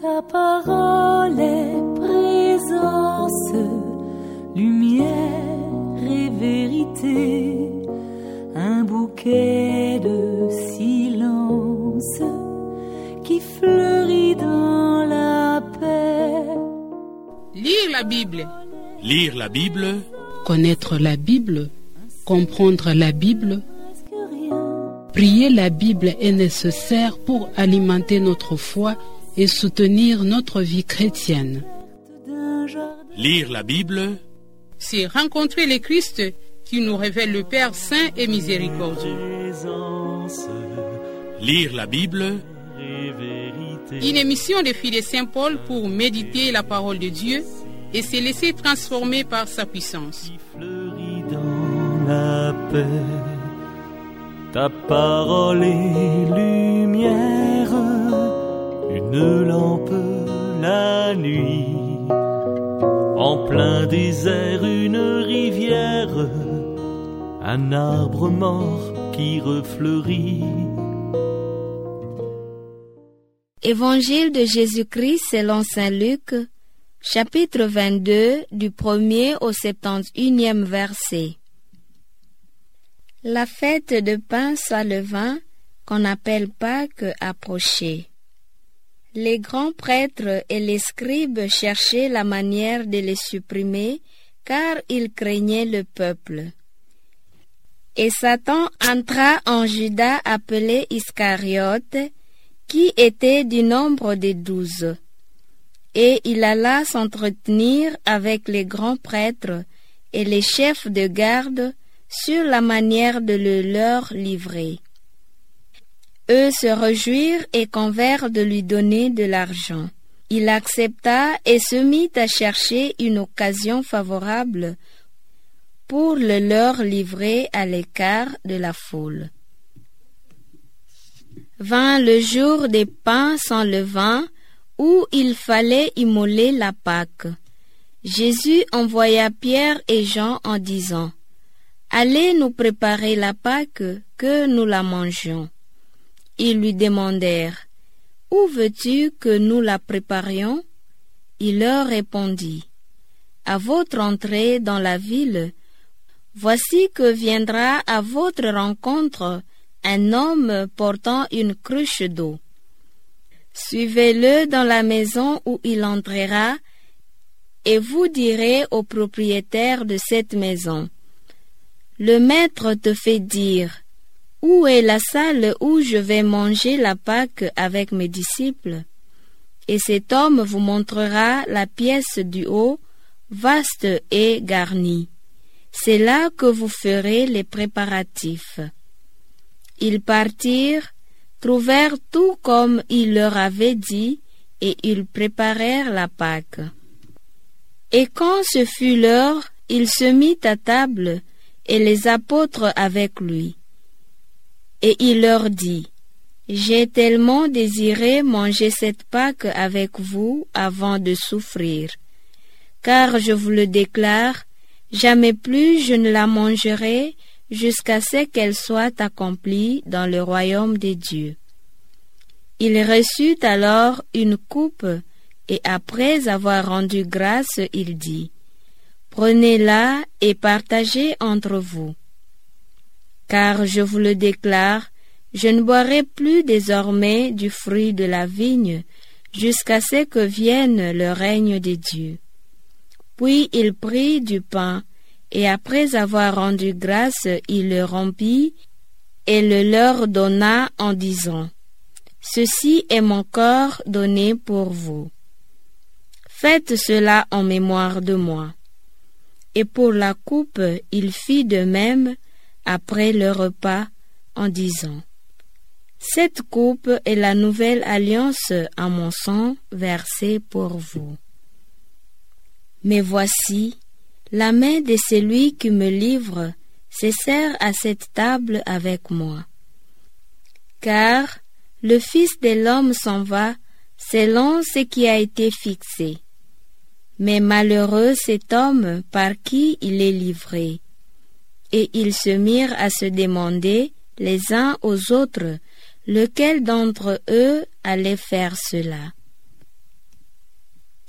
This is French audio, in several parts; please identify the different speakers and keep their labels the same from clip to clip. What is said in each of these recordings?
Speaker 1: Ta parole est présence, lumière et vérité, un bouquet de silence qui fleurit dans la paix.
Speaker 2: Lire la Bible.
Speaker 3: Lire la Bible.
Speaker 4: Connaître la Bible, comprendre la Bible. Prier la Bible est nécessaire pour alimenter notre foi et soutenir notre vie chrétienne.
Speaker 3: Lire la Bible,
Speaker 2: c'est rencontrer le Christ qui nous révèle le Père saint et miséricordieux.
Speaker 3: Lire la Bible,
Speaker 2: une émission des filles de Saint-Paul pour méditer la parole de Dieu et se laisser transformer par sa puissance.
Speaker 1: Fleurit dans la paix, ta parole est lumière, une lampe la nuit, en plein désert une rivière, un arbre mort qui refleurit.
Speaker 5: Évangile de Jésus-Christ selon saint Luc, chapitre 22, du 1er au 71e verset. La fête de pain sans levain, qu'on appelle Pâques, approchait. Les grands prêtres et les scribes cherchaient la manière de les supprimer, car ils craignaient le peuple. Et Satan entra en Judas appelé Iscariote, qui était du nombre des 12. Et il alla s'entretenir avec les grands prêtres et les chefs de garde sur la manière de le leur livrer. Eux se réjouirent et convinrent de lui donner de l'argent. Il accepta et se mit à chercher une occasion favorable pour le leur livrer à l'écart de la foule. Vint le jour des pains sans levain, où il fallait immoler la Pâque. Jésus envoya Pierre et Jean en disant: Allez nous préparer la Pâque, que nous la mangions. Ils lui demandèrent: Où veux-tu que nous la préparions? Il leur répondit: À votre entrée dans la ville, voici que viendra à votre rencontre un homme portant une cruche d'eau. Suivez-le dans la maison où il entrera, et vous direz au propriétaire de cette maison: Le maître te fait dire: Où est la salle où je vais manger la Pâque avec mes disciples? Et cet homme vous montrera la pièce du haut, vaste et garnie. C'est là que vous ferez les préparatifs. Ils partirent, trouvèrent tout comme il leur avait dit, et ils préparèrent la Pâque. Et quand ce fut l'heure, il se mit à table, et les apôtres avec lui. Et il leur dit: J'ai tellement désiré manger cette Pâque avec vous avant de souffrir, car je vous le déclare, jamais plus je ne la mangerai jusqu'à ce qu'elle soit accomplie dans le royaume des dieux. Il reçut alors une coupe, et après avoir rendu grâce, il dit: Prenez-la et partagez entre vous. Car je vous le déclare, je ne boirai plus désormais du fruit de la vigne, jusqu'à ce que vienne le règne des dieux. Puis il prit du pain, et après avoir rendu grâce, il le rompit et le leur donna en disant: Ceci est mon corps donné pour vous. Faites cela en mémoire de moi. Et pour la coupe, il fit de même après le repas en disant: Cette coupe est la nouvelle alliance à mon sang versé pour vous. Mais voici, la main de celui qui me livre se serre à cette table avec moi. Car le Fils de l'homme s'en va selon ce qui a été fixé. Mais malheureux cet homme par qui il est livré. Et ils se mirent à se demander les uns aux autres lequel d'entre eux allait faire cela.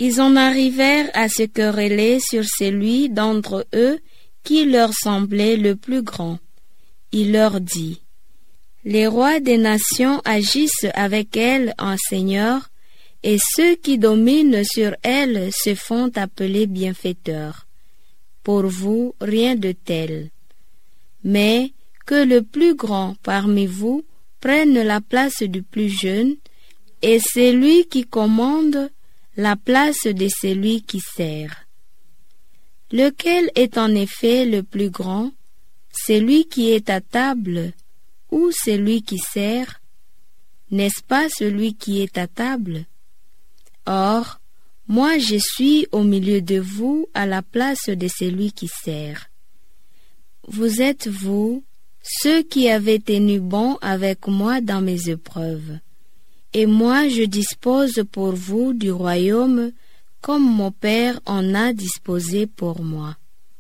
Speaker 5: Ils en arrivèrent à se quereller sur celui d'entre eux qui leur semblait le plus grand. Il leur dit: les rois des nations agissent avec elles en seigneur, et ceux qui dominent sur elles se font appeler bienfaiteurs. Pour vous, rien de tel. Mais que le plus grand parmi vous prenne la place du plus jeune, et celui qui commande la place de celui qui sert. Lequel est en effet le plus grand, celui qui est à table ou celui qui sert? N'est-ce pas celui qui est à table? Or, moi je suis au milieu de vous à la place de celui qui sert. Vous êtes vous, ceux qui avez tenu bon avec moi dans mes épreuves. Et moi je dispose pour vous du royaume comme mon Père en a disposé pour moi.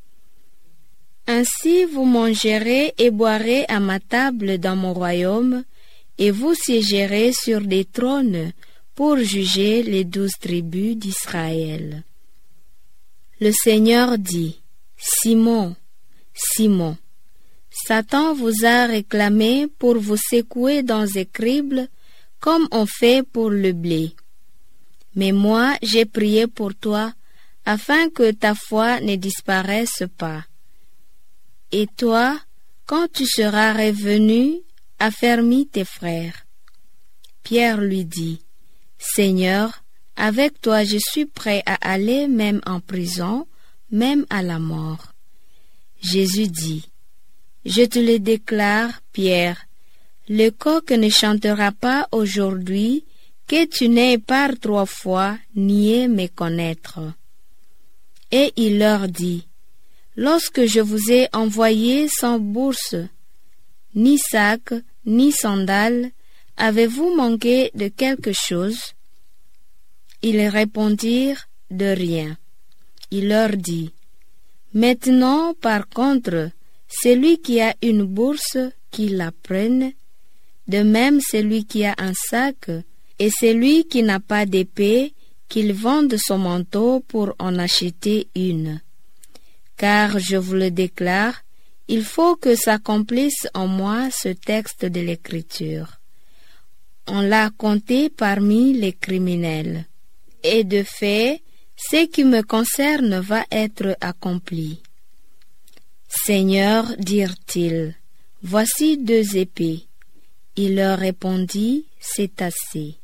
Speaker 5: Ainsi vous mangerez et boirez à ma table dans mon royaume, et vous siégerez sur des trônes pour juger les 12 tribus d'Israël. Le Seigneur dit: Simon, Simon, Satan vous a réclamé pour vous secouer dans des cribles, comme on fait pour le blé. Mais moi j'ai prié pour toi, afin que ta foi ne disparaisse pas. Et toi, quand tu seras revenu, affermis tes frères. Pierre lui dit: Seigneur, avec toi je suis prêt à aller même en prison, même à la mort. Jésus dit: Je te le déclare, Pierre, le coq ne chantera pas aujourd'hui que tu n'aies par 3 fois nié me connaître. Et il leur dit: Lorsque je vous ai envoyé sans bourse, ni sac, ni sandales, avez-vous manqué de quelque chose? Ils répondirent: De rien. Il leur dit: Maintenant, par contre, celui qui a une bourse, qu'il la prenne, de même celui qui a un sac, et celui qui n'a pas d'épée, qu'il vende son manteau pour en acheter une. Car je vous le déclare, il faut que s'accomplisse en moi ce texte de l'Écriture. On l'a compté parmi les criminels. Et de fait, ce qui me concerne va être accompli. Seigneur, dirent-ils, voici 2 épées. Il leur répondit: C'est assez.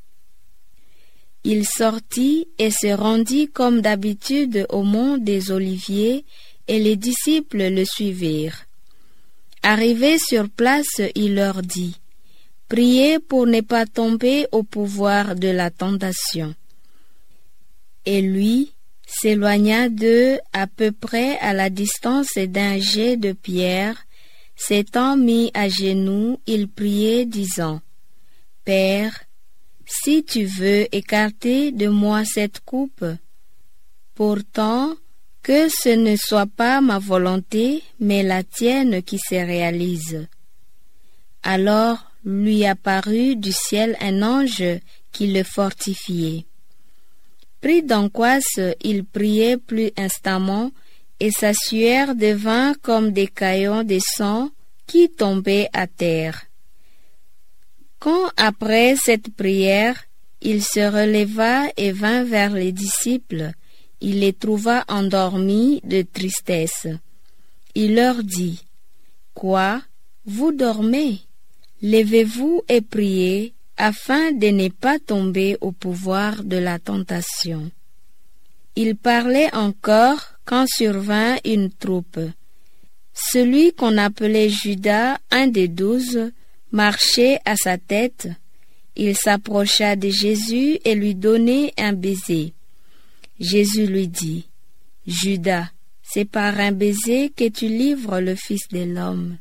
Speaker 5: Il sortit et se rendit comme d'habitude au mont des Oliviers, et les disciples le suivirent. Arrivé sur place, il leur dit: Priez pour ne pas tomber au pouvoir de la tentation. Et lui s'éloigna d'eux à peu près à la distance d'un jet de pierre. S'étant mis à genoux, il priait, disant: Père, si tu veux écarter de moi cette coupe, pourtant que ce ne soit pas ma volonté, mais la tienne qui se réalise. Alors lui apparut du ciel un ange qui le fortifiait. Pris d'angoisse, il priait plus instamment, et sa sueur devint comme des caillons de sang qui tombaient à terre. Quand, après cette prière, il se releva et vint vers les disciples, il les trouva endormis de tristesse. Il leur dit: Quoi, vous dormez? Levez-vous et priez, afin de ne pas tomber au pouvoir de la tentation. Il parlait encore quand survint une troupe. Celui qu'on appelait Judas, un des 12, marchait à sa tête. Il s'approcha de Jésus et lui donnait un baiser. Jésus lui dit: Judas, c'est par un baiser que tu livres le Fils de l'homme.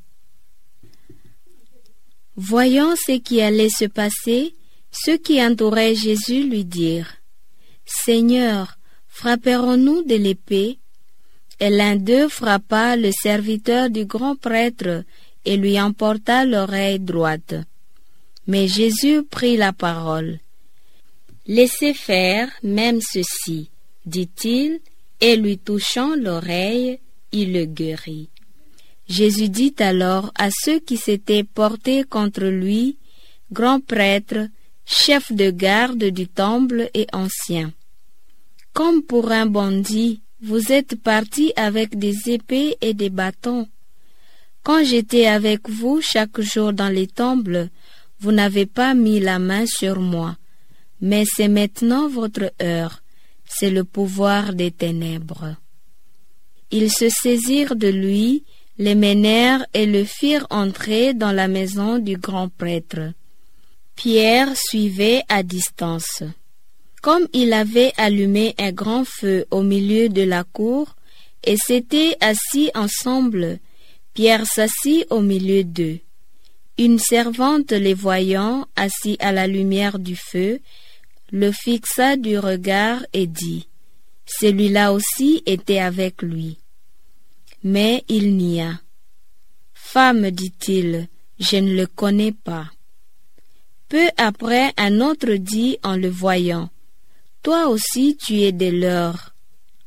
Speaker 5: Voyant ce qui allait se passer, ceux qui entouraient Jésus lui dirent: Seigneur, frapperons-nous de l'épée? Et l'un d'eux frappa le serviteur du grand prêtre et lui emporta l'oreille droite. Mais Jésus prit la parole. Laissez faire même ceci, dit-il, et lui touchant l'oreille, il le guérit. Jésus dit alors à ceux qui s'étaient portés contre lui, grands prêtres, chefs de garde du temple et anciens: comme pour un bandit, vous êtes partis avec des épées et des bâtons. Quand j'étais avec vous chaque jour dans les temples, vous n'avez pas mis la main sur moi. Mais c'est maintenant votre heure, c'est le pouvoir des ténèbres. Ils se saisirent de lui, le menèrent et le firent entrer dans la maison du grand prêtre. Pierre suivait à distance. Comme il avait allumé un grand feu au milieu de la cour et s'étaient assis ensemble, Pierre s'assit au milieu d'eux. Une servante, les voyant assis à la lumière du feu, le fixa du regard et dit: celui-là aussi était avec lui. Mais il nia. Femme, dit-il, je ne le connais pas. Peu après, un autre dit en le voyant: toi aussi tu es des leurs.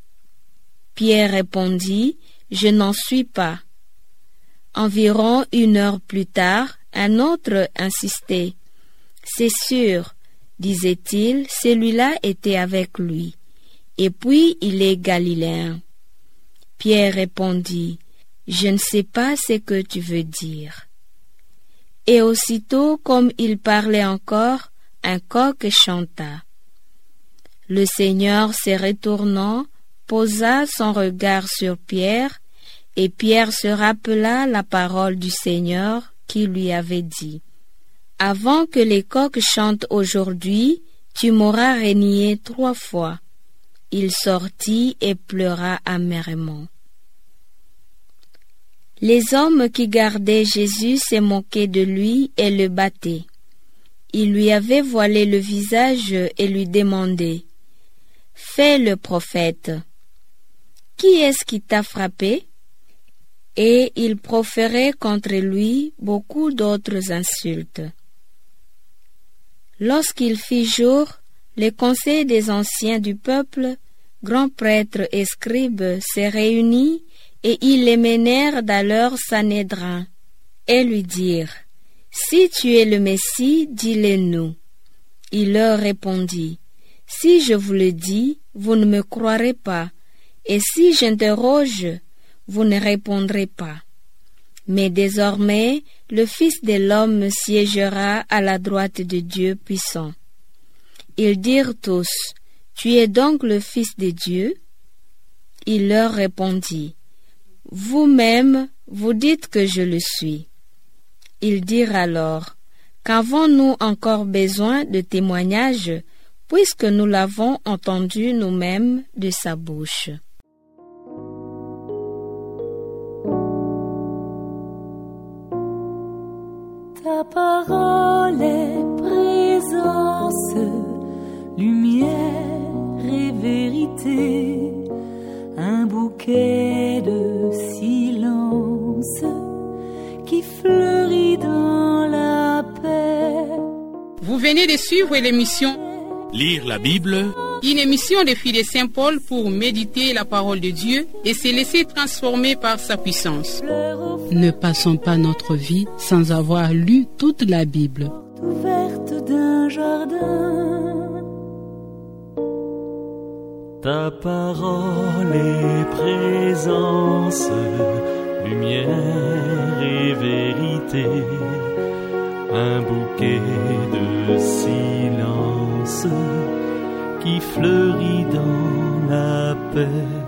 Speaker 5: Pierre répondit: je n'en suis pas. Environ 1 heure plus tard, un autre insistait. C'est sûr, disait-il, celui-là était avec lui, et puis il est galiléen. Pierre répondit: je ne sais pas ce que tu veux dire. Et aussitôt, comme il parlait encore, un coq chanta. Le Seigneur, se retournant, posa son regard sur Pierre, et Pierre se rappela la parole du Seigneur qui lui avait dit: avant que les coqs chantent aujourd'hui, tu m'auras renié 3 fois. Il sortit et pleura amèrement. Les hommes qui gardaient Jésus se moquaient de lui et le battaient. Ils lui avaient voilé le visage et lui demandaient: fais le prophète. Qui est-ce qui t'a frappé? Et ils proféraient contre lui beaucoup d'autres insultes. Lorsqu'il fit jour, le conseil des anciens du peuple, grands prêtres et scribes, se réunit et ils les menèrent dans leur Sanhédrin et lui dirent: si tu es le Messie, dis-le-nous. Il leur répondit: si je vous le dis, vous ne me croirez pas, et si j'interroge, vous ne répondrez pas. Mais désormais, le Fils de l'homme siégera à la droite de Dieu puissant. Ils dirent tous: tu es donc le Fils de Dieu? Il leur répondit: vous-même, vous dites que je le suis. Ils dirent alors: qu'avons-nous encore besoin de témoignages, puisque nous l'avons entendu nous-mêmes de sa bouche?
Speaker 1: Ta parole est présence, lumière et vérité, un bouquet de silence qui fleurit dans la paix.
Speaker 2: Vous venez de suivre l'émission
Speaker 3: Lire la Bible,
Speaker 2: une émission des filles de Saint-Paul pour méditer la parole de Dieu et se laisser transformer par sa puissance.
Speaker 4: Ne passons pas notre vie sans avoir lu toute la Bible.
Speaker 1: Ouverte d'un jardin. Ta parole est présence, lumière et vérité, un bouquet de silence qui fleurit dans la paix.